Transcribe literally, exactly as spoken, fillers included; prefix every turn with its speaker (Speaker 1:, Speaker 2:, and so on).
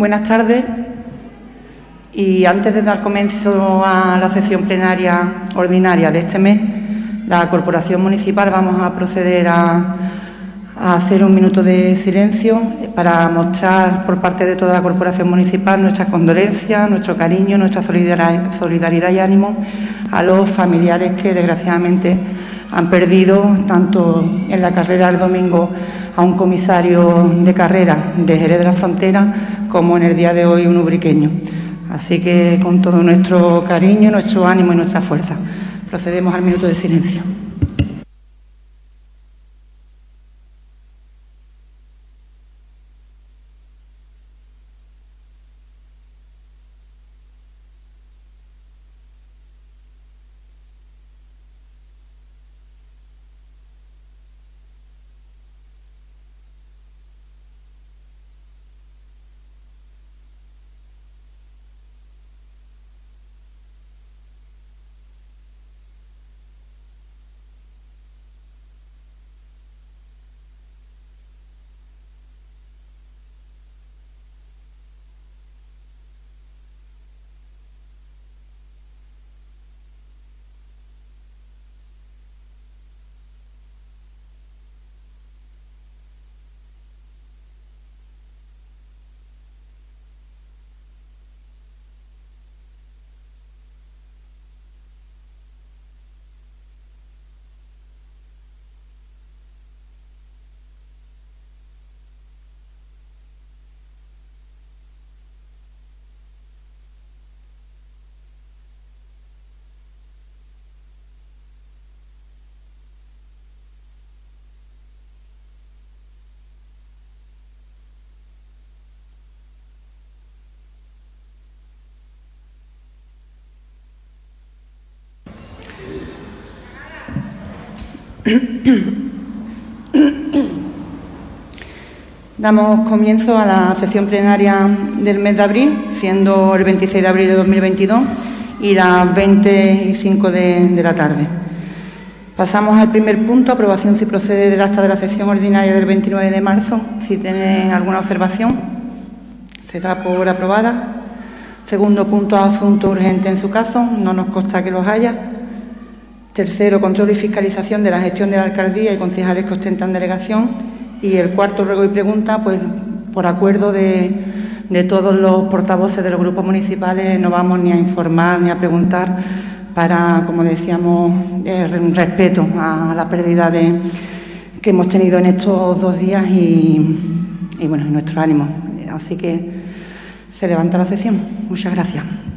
Speaker 1: Buenas tardes. Y antes de dar comienzo a la sesión plenaria ordinaria de este mes, la Corporación Municipal vamos a proceder a, a hacer un minuto de silencio para mostrar por parte de toda la Corporación Municipal nuestras condolencias, nuestro cariño, nuestra solidaridad y ánimo a los familiares que desgraciadamente han perdido tanto en la carrera del domingo a un comisario de carrera de Jerez de la Frontera como en el día de hoy un ubriqueño. Así que con todo nuestro cariño, nuestro ánimo y nuestra fuerza, procedemos al minuto de silencio. Damos comienzo a la sesión plenaria del mes de abril, siendo el veintiséis de abril de dos mil veintidós y las veinte y cinco de, de la tarde. Pasamos al primer punto, aprobación si procede del acta de la sesión ordinaria del veintinueve de marzo. Si tienen alguna observación, se da por aprobada. Segundo punto, asunto urgente en su caso, no nos consta que los haya. Tercero, control y fiscalización de la gestión de la alcaldía y concejales que ostentan delegación. Y el cuarto, ruego y pregunta, pues por acuerdo de, de todos los portavoces de los grupos municipales, no vamos ni a informar ni a preguntar para, como decíamos, eh, respeto a la pérdida de, que hemos tenido en estos dos días y, y bueno, nuestro ánimo. Así que se levanta la sesión. Muchas gracias.